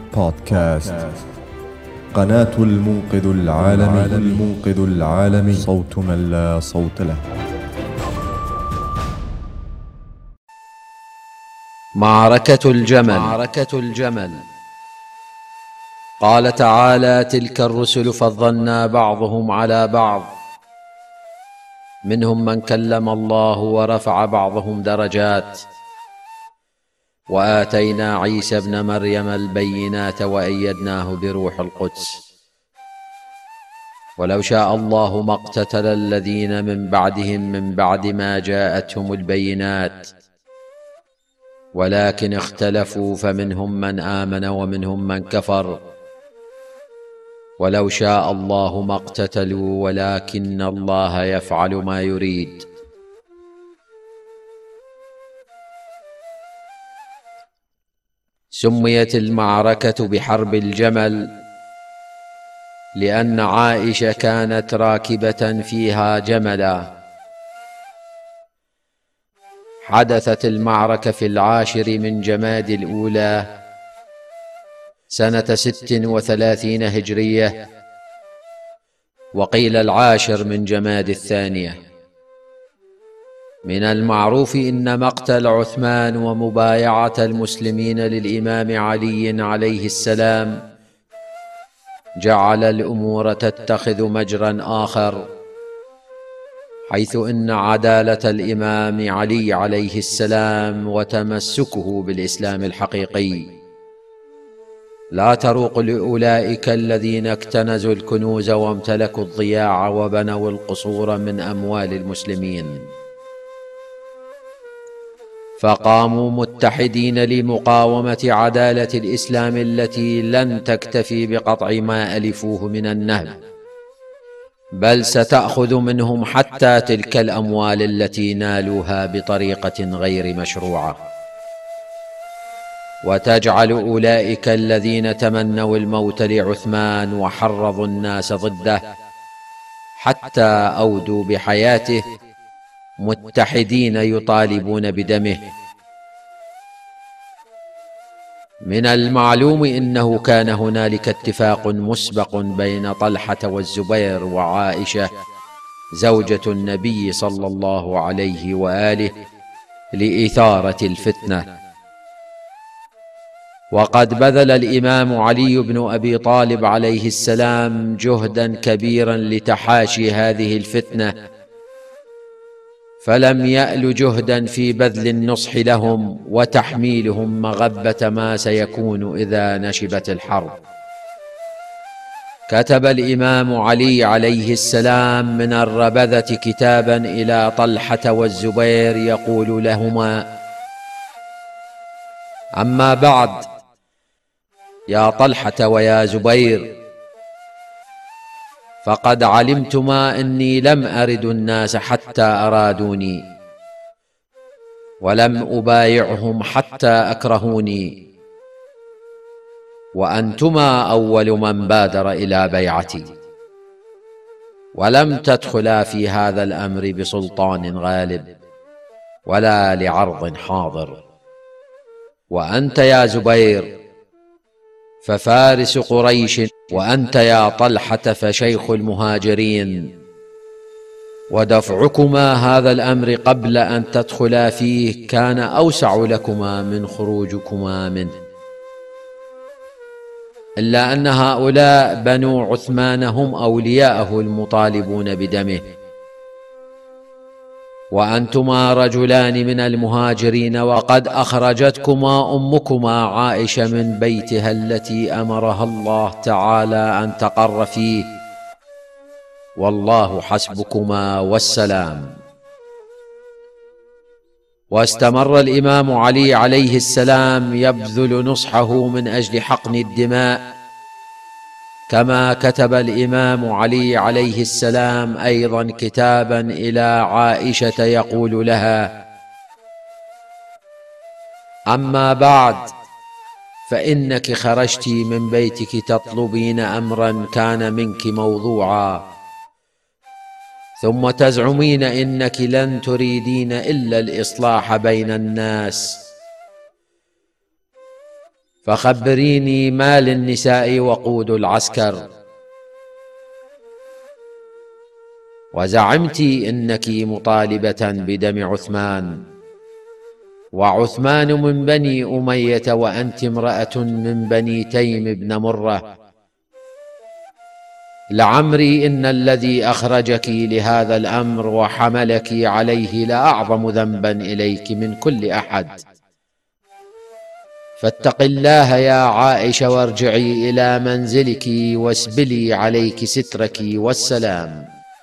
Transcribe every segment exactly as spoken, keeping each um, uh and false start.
بودكاست قناة المنقذ العالمي المنقذ العالمي صوت من لا صوت له. معركة الجمل. معركة الجمل. قال تعالى: تلك الرسل فضلنا بعضهم على بعض، منهم من كلم الله ورفع بعضهم درجات، وآتينا عيسى ابن مريم البينات وأيدناه بروح القدس. ولو شاء الله ما اقتتل الذين من بعدهم من بعد ما جاءتهم البينات، ولكن اختلفوا فمنهم من آمن ومنهم من كفر. ولو شاء الله ما اقتتلوا ولكن الله يفعل ما يريد. سميت المعركة بحرب الجمل لأن عائشة كانت راكبة فيها جملا. حدثت المعركة في العاشر من جماد الأولى سنة ست وثلاثين هجرية، وقيل العاشر من جماد الثانية. من المعروف إن مقتل عثمان ومبايعة المسلمين للإمام علي عليه السلام جعل الأمور تتخذ مجرا آخر، حيث إن عدالة الإمام علي عليه السلام وتمسكه بالإسلام الحقيقي لا تروق لأولئك الذين اكتنزوا الكنوز وامتلكوا الضياع وبنوا القصور من أموال المسلمين، فقاموا متحدين لمقاومة عدالة الإسلام التي لن تكتفي بقطع ما ألفوه من النهب، بل ستأخذ منهم حتى تلك الأموال التي نالوها بطريقة غير مشروعة، وتجعل أولئك الذين تمنوا الموت لعثمان وحرضوا الناس ضده حتى أودوا بحياته متحدين يطالبون بدمه. من المعلوم إنه كان هنالك اتفاق مسبق بين طلحة والزبير وعائشة زوجة النبي صلى الله عليه وآله لإثارة الفتنة. وقد بذل الإمام علي بن أبي طالب عليه السلام جهدا كبيرا لتحاشي هذه الفتنة، فلم يأل جهدا في بذل النصح لهم وتحميلهم مغبة ما سيكون إذا نشبت الحرب. كتب الإمام علي عليه السلام من الربذة كتابا إلى طلحة والزبير يقول لهما: أما بعد، يا طلحة ويا زبير، فقد علمتما أني لم أرد الناس حتى أرادوني، ولم أبايعهم حتى أكرهوني، وأنتما أول من بادر إلى بيعتي، ولم تدخلا في هذا الأمر بسلطان غالب ولا لعرض حاضر. وأنت يا زبير ففارس قريش، وأنت يا طلحة فشيخ المهاجرين، ودفعكما هذا الأمر قبل أن تدخلا فيه كان أوسع لكما من خروجكما منه، إلا أن هؤلاء بنو عثمان هم أولياءه المطالبون بدمه، وأنتما رجلان من المهاجرين، وقد أخرجتكما أمكما عائشة من بيتها التي أمرها الله تعالى أن تقر فيه، والله حسبكما والسلام. واستمر الإمام علي عليه السلام يبذل نصحه من أجل حقن الدماء، كما كتب الإمام علي عليه السلام أيضا كتابا إلى عائشة يقول لها: أما بعد، فإنك خرجت من بيتك تطلبين أمرا كان منك موضوعا، ثم تزعمين إنك لن تريدين إلا الإصلاح بين الناس، فخبريني ما للنساء وقود العسكر. وزعمت إنك مطالبة بدم عثمان، وعثمان من بني أمية وأنت امرأة من بني تيم بن مرة. لعمري إن الذي أخرجك لهذا الأمر وحملك عليه لأعظم ذنبا إليك من كل أحد، فاتق الله يا عائشة وارجعي إلى منزلك واسبلي عليك سترك والسلام.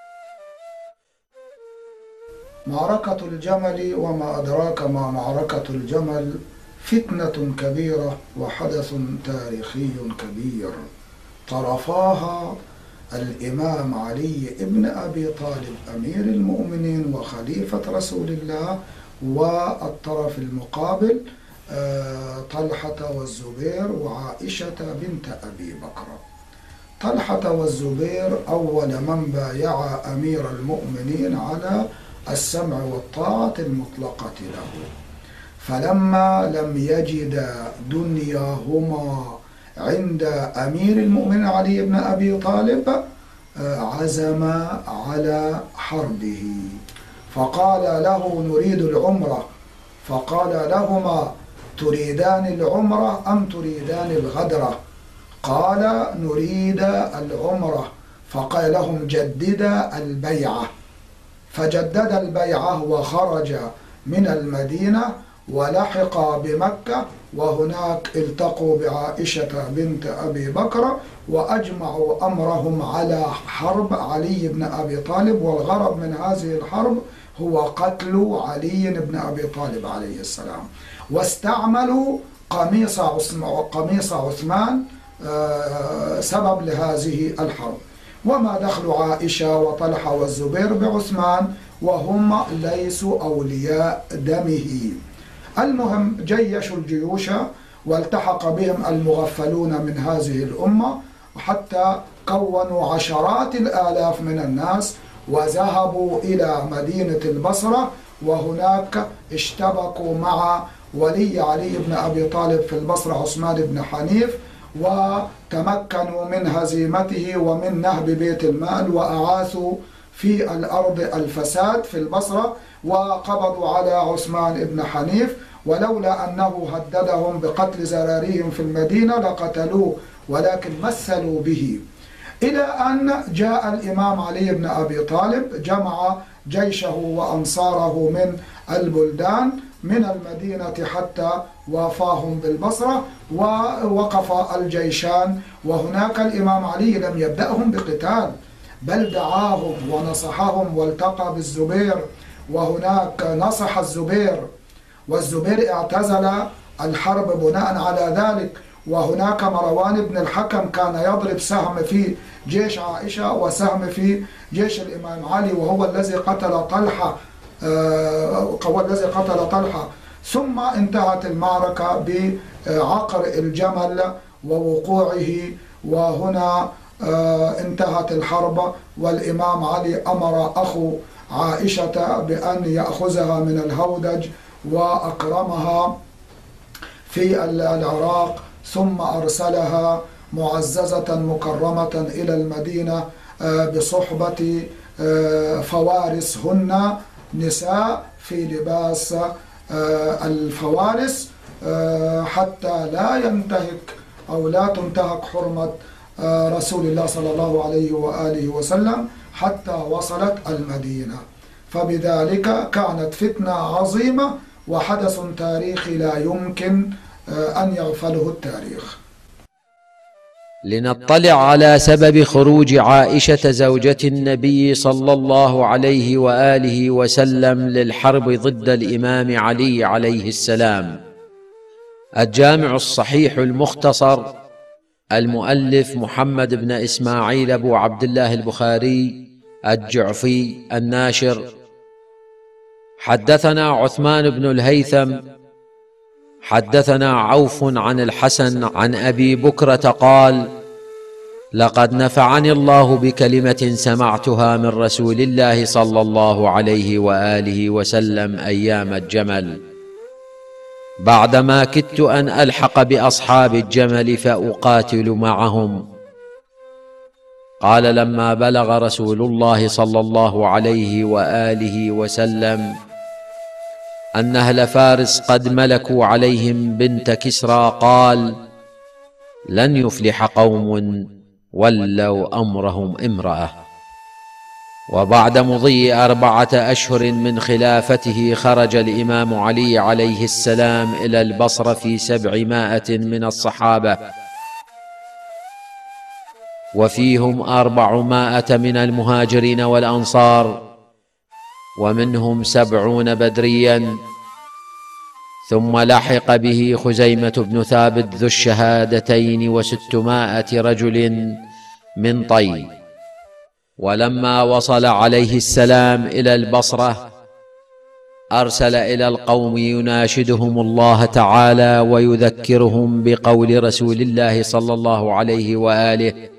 معركة الجمل، وما أدراك ما معركة الجمل، فتنة كبيرة وحدث تاريخي كبير طرفاها الإمام علي بن أبي طالب أمير المؤمنين وخليفة رسول الله، والطرف المقابل طلحة والزبير وعائشة بنت أبي بكر. طلحة والزبير أول من بايع أمير المؤمنين على السمع والطاعة المطلقة له، فلما لم يجد دنياهما عند أمير المؤمنين علي بن أبي طالب عزم على حربه، فقال له نريد العمرة، فقال لهما تريدان العمرة أم تريدان الغدرة؟ قال نريد العمرة، فقال لهم جددا البيعة، فجدد البيعة وخرج من المدينة ولحق بمكة، وهناك التقوا بعائشة بنت أبي بكر وأجمعوا أمرهم على حرب علي بن أبي طالب، والغرض من هذه الحرب هو قتل علي بن أبي طالب عليه السلام. واستعملوا قميص قميص عثمان سبب لهذه الحرب. وما دخل عائشة وطلحة والزبير بعثمان وهم ليسوا أولياء دمه؟ المهم جيشوا الجيوش والتحق بهم المغفلون من هذه الأمة، حتى كونوا عشرات الآلاف من الناس وذهبوا إلى مدينة البصرة، وهناك اشتبكوا مع ولي علي بن أبي طالب في البصرة عثمان بن حنيف، وتمكنوا من هزيمته ومن نهب بيت المال، وأعاثوا في الأرض الفساد في البصرة، وقبضوا على عثمان بن حنيف، ولولا أنه هددهم بقتل زراريهم في المدينة لقتلوه، ولكن مثلوا به. إلى أن جاء الإمام علي بن أبي طالب جمع جيشه وأنصاره من البلدان من المدينة حتى وافاهم بالبصرة، ووقف الجيشان، وهناك الإمام علي لم يبدأهم بقتال بل دعاهم ونصحهم، والتقى بالزبير، وهناك نصح الزبير، والزبير اعتزل الحرب بناء على ذلك. وهناك مروان بن الحكم كان يضرب سهم في جيش عائشة وسهم في جيش الإمام علي، وهو الذي قتل طلحة هو الذي قتل طلحة. ثم انتهت المعركة بعقر الجمل ووقوعه، وهنا انتهت الحرب، والإمام علي أمر أخو عائشة بأن يأخذها من الهودج وأكرمها في العراق، ثم أرسلها معززة مكرمة إلى المدينة بصحبة فوارس، هن نساء في لباس الفوارس، حتى لا ينتهك أو لا تنتهك حرمة رسول الله صلى الله عليه وآله وسلم حتى وصلت المدينة. فبذلك كانت فتنة عظيمة وحدث تاريخي لا يمكن أن يغفله التاريخ. لنطلع على سبب خروج عائشة زوجة النبي صلى الله عليه وآله وسلم للحرب ضد الإمام علي عليه السلام. الجامع الصحيح المختصر، المؤلف محمد بن إسماعيل أبو عبد الله البخاري الجعفي الناشر. حدثنا عثمان بن الهيثم حدثنا عوف عن الحسن عن أبي بكرة قال: لقد نفعني الله بكلمة سمعتها من رسول الله صلى الله عليه وآله وسلم أيام الجمل. بعدما كدت أن ألحق بأصحاب الجمل فأقاتل معهم. قال: لما بلغ رسول الله صلى الله عليه وآله وسلم أن أهل فارس قد ملكوا عليهم بنت كسرى، قال: لن يفلح قوم ولوا أمرهم امرأة. وبعد مضي أربعة أشهر من خلافته خرج الإمام علي عليه السلام إلى البصرة في سبعمائة من الصحابة، وفيهم أربعمائة من المهاجرين والأنصار، ومنهم سبعون بدريا. ثم لحق به خزيمة بن ثابت ذو الشهادتين وستمائة رجل من طي. ولما وصل عليه السلام إلى البصرة أرسل إلى القوم يناشدهم الله تعالى ويذكرهم بقول رسول الله صلى الله عليه وآله،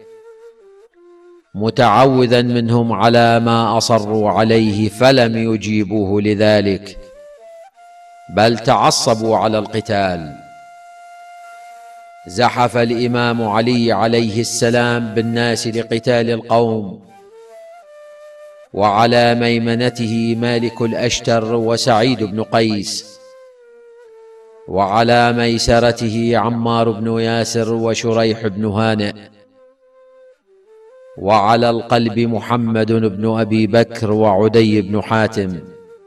متعوذا منهم على ما أصروا عليه فلم يجيبوه لذلك، بل تعصبوا على القتال. زحف الإمام علي عليه السلام بالناس لقتال القوم، وعلى ميمنته مالك الأشتر وسعيد بن قيس، وعلى ميسرته عمار بن ياسر وشريح بن هانئ، وعلى القلب محمد بن أبي بكر وعدي بن حاتم،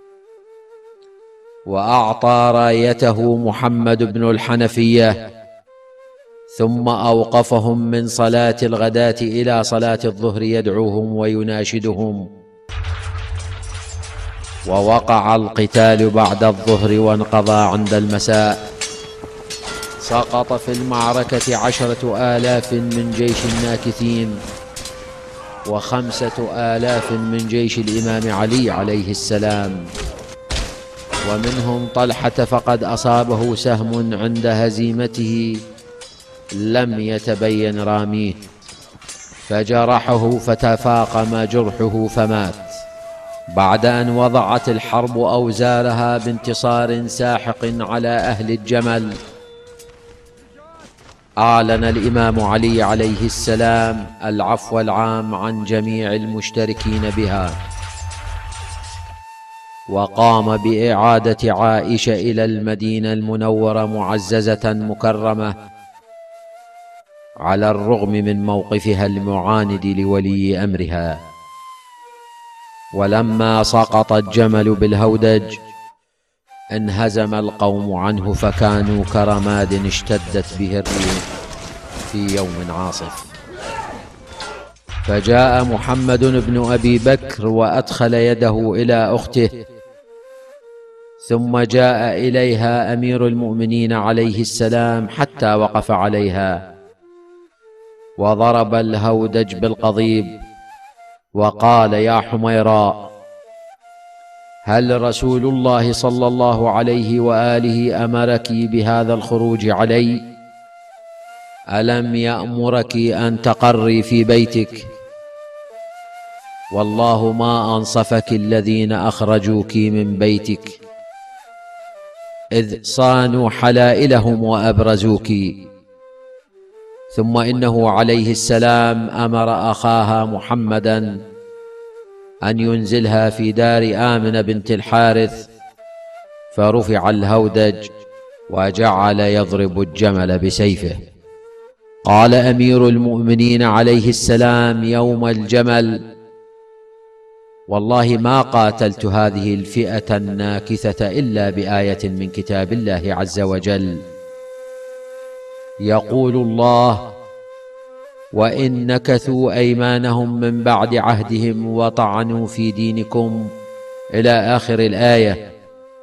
وأعطى رايته محمد بن الحنفية، ثم أوقفهم من صلاة الغداة إلى صلاة الظهر يدعوهم ويناشدهم. ووقع القتال بعد الظهر وانقضى عند المساء. سقط في المعركة عشرة آلاف من جيش الناكثين، وخمسة آلاف من جيش الإمام علي عليه السلام، ومنهم طلحة فقد أصابه سهم عند هزيمته لم يتبين راميه، فجرحه فتفاقم جرحه فمات، بعد أن وضعت الحرب أوزارها بانتصار ساحق على أهل الجمل. أعلن الإمام علي عليه السلام العفو العام عن جميع المشتركين بها، وقام بإعادة عائشة إلى المدينة المنورة معززة مكرمة، على الرغم من موقفها المعاند لولي أمرها. ولما سقط الجمل بالهودج انهزم القوم عنه، فكانوا كرماد اشتدت به الريح في يوم عاصف. فجاء محمد بن أبي بكر وأدخل يده إلى أخته، ثم جاء إليها أمير المؤمنين عليه السلام حتى وقف عليها، وضرب الهودج بالقضيب وقال: يا حميراء، هل رسول الله صلى الله عليه وآله أمرك بهذا الخروج علي؟ ألم يأمرك أن تقري في بيتك؟ والله ما أنصفك الذين أخرجوك من بيتك، إذ صانوا حلائلهم وأبرزوك. ثم إنه عليه السلام أمر أخاها محمدا أن ينزلها في دار آمنة بنت الحارث، فرفع الهودج وجعل يضرب الجمل بسيفه. قال أمير المؤمنين عليه السلام يوم الجمل: والله ما قاتلت هذه الفئة الناكثة إلا بآية من كتاب الله عز وجل، يقول الله: وإن نكثوا أيمانهم من بعد عهدهم وطعنوا في دينكم، إلى آخر الآية.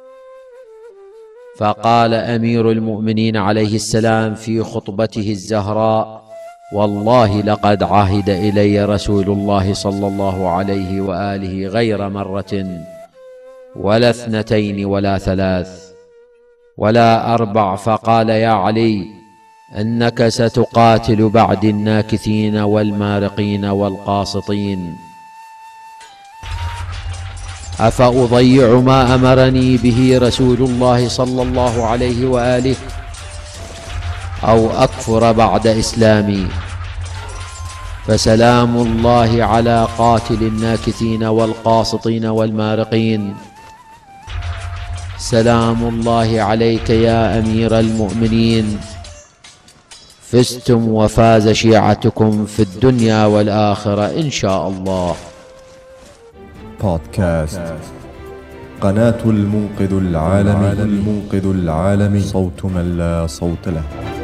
فقال أمير المؤمنين عليه السلام في خطبته الزهراء: والله لقد عهد إلي رسول الله صلى الله عليه وآله غير مرة ولا اثنتين ولا ثلاث ولا أربع، فقال: يا علي، إنك ستقاتل بعد الناكثين والمارقين والقاسطين. أفأضيع ما أمرني به رسول الله صلى الله عليه وآله أو أكفر بعد إسلامي؟ فسلام الله على قاتل الناكثين والقاسطين والمارقين. سلام الله عليك يا أمير المؤمنين. فزتم وفاز شيعتكم في الدنيا والآخرة إن شاء الله. بودكاست قناة المنقذ العالمي، المنقذ العالمي، صوت من لا صوت له.